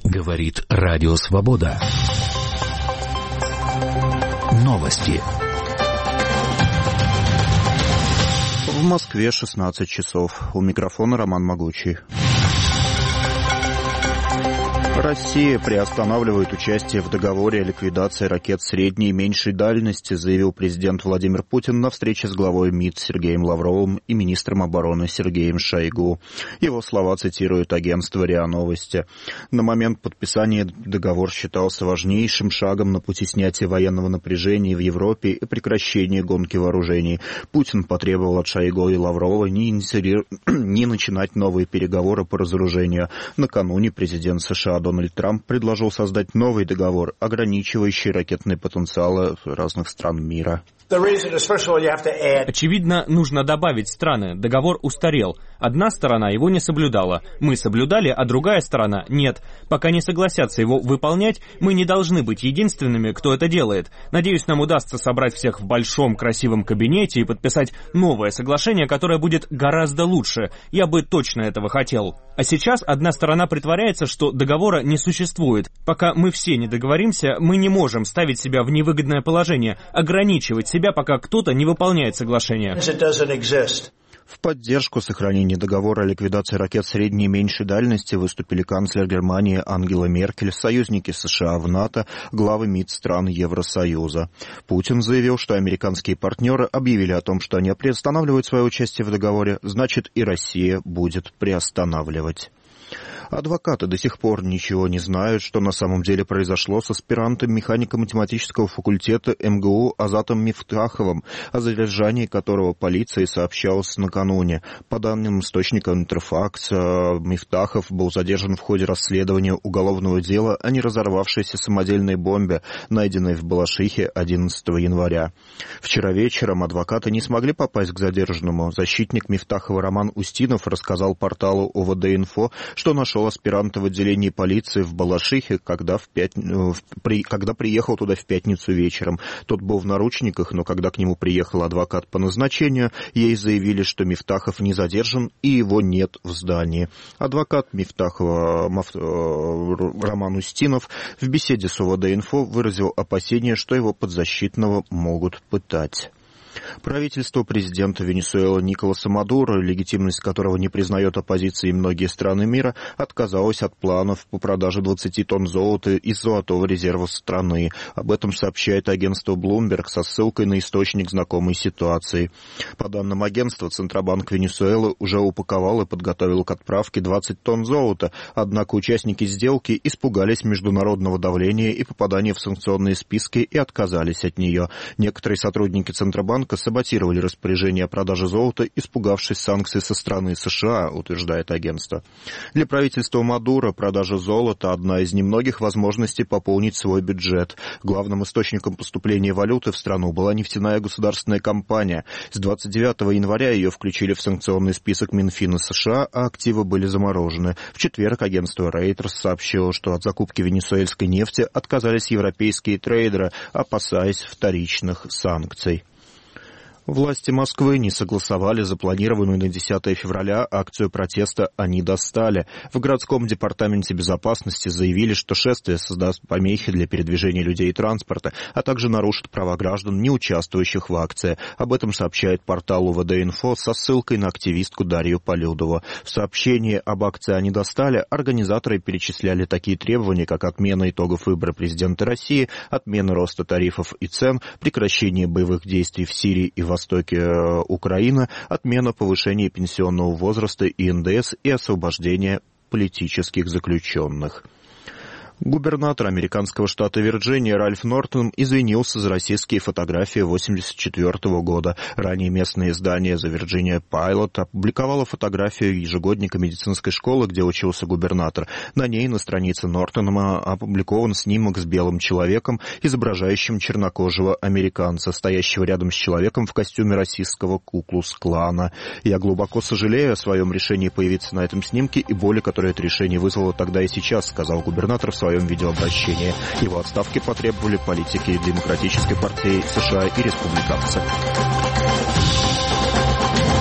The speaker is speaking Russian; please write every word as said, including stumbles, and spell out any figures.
Говорит Радио Свобода. Новости. В Москве шестнадцать часов. У микрофона Роман Могучий. Россия приостанавливает участие в договоре о ликвидации ракет средней и меньшей дальности, заявил президент Владимир Путин на встрече с главой МИД Сергеем Лавровым и министром обороны Сергеем Шойгу. Его слова цитирует агентство РИА Новости. На момент подписания договор считался важнейшим шагом на пути снятия военного напряжения в Европе и прекращения гонки вооружений. Путин потребовал от Шойгу и Лаврова не, иницииру... не начинать новые переговоры по разоружению. Накануне президент США Дональд Трамп предложил создать новый договор, ограничивающий ракетные потенциалы разных стран мира. Очевидно, нужно добавить страны. Договор устарел. Одна сторона его не соблюдала. Мы соблюдали, а другая сторона нет. Пока не согласятся его выполнять, мы не должны быть единственными, кто это делает. Надеюсь, нам удастся собрать всех в большом красивом кабинете и подписать новое соглашение, которое будет гораздо лучше. Я бы точно этого хотел. А сейчас одна сторона притворяется, что договора не существует. Пока мы все не договоримся, мы не можем ставить себя в невыгодное положение, ограничивать себя, пока кто-то не выполняет соглашение. В поддержку сохранения договора о ликвидации ракет средней и меньшей дальности выступили канцлер Германии Ангела Меркель, союзники США в НАТО, главы МИД стран Евросоюза. Путин заявил, что американские партнеры объявили о том, что они приостанавливают свое участие в договоре, значит и Россия будет приостанавливать. Адвокаты до сих пор ничего не знают, что на самом деле произошло с аспирантом механико-математического факультета эм гэ у Азатом Мифтаховым, о задержании которого полиции сообщалось накануне. По данным источника Интерфакс, Мифтахов был задержан в ходе расследования уголовного дела о неразорвавшейся самодельной бомбе, найденной в Балашихе одиннадцатого января. Вчера вечером адвокаты не смогли попасть к задержанному. Защитник Мифтахова Роман Устинов рассказал порталу о вэ дэ инфо, что нашел аспиранта в отделении полиции в Балашихе, когда, в пят... при... когда приехал туда в пятницу вечером. Тот был в наручниках, но когда к нему приехал адвокат по назначению, ей заявили, что Мифтахов не задержан и его нет в здании. Адвокат Мифтахова Маф... Роман Устинов в беседе с о вэ дэ инфо выразил опасение, что его подзащитного могут пытать. Правительство президента Венесуэлы Николаса Мадуро, легитимность которого не признает оппозиция и многие страны мира, отказалось от планов по продаже двадцати тонн золота из золотого резерва страны. Об этом сообщает агентство Bloomberg со ссылкой на источник знакомой ситуации. По данным агентства, Центробанк Венесуэлы уже упаковал и подготовил к отправке двадцать тонн золота, однако участники сделки испугались международного давления и попадания в санкционные списки и отказались от нее. Некоторые сотрудники Центробанка саботировали распоряжение о продаже золота, испугавшись санкций со стороны США, утверждает агентство. Для правительства Мадуро продажа золота – одна из немногих возможностей пополнить свой бюджет. Главным источником поступления валюты в страну была нефтяная государственная компания. С двадцать девятого января ее включили в санкционный список Минфина США, а активы были заморожены. В четверг агентство Reuters сообщило, что от закупки венесуэльской нефти отказались европейские трейдеры, опасаясь вторичных санкций. Власти Москвы не согласовали запланированную на десятое февраля акцию протеста «Они достали». В городском департаменте безопасности заявили, что шествие создаст помехи для передвижения людей и транспорта, а также нарушит права граждан, не участвующих в акции. Об этом сообщает портал о вэ дэ инфо со ссылкой на активистку Дарью Полюдову. В сообщении об акции «Они достали» организаторы перечисляли такие требования, как отмена итогов выбора президента России, отмена роста тарифов и цен, прекращение боевых действий в Сирии и в Востоке Украины, отмена повышения пенсионного возраста и эн дэ эс и освобождение политических заключенных. Губернатор американского штата Вирджиния Ральф Нортон извинился за российские фотографии восемьдесят четвёртого года. Ранее местное издание The Virginia Pilot опубликовало фотографию ежегодника медицинской школы, где учился губернатор. На ней на странице Нортона опубликован снимок с белым человеком, изображающим чернокожего американца, стоящего рядом с человеком в костюме российского Ку-клукс-клана. «Я глубоко сожалею о своем решении появиться на этом снимке и боли, которое это решение вызвало тогда и сейчас», сказал губернатор в своем В своем видеообращении. Его отставки потребовали политики Демократической партии США и республиканцы.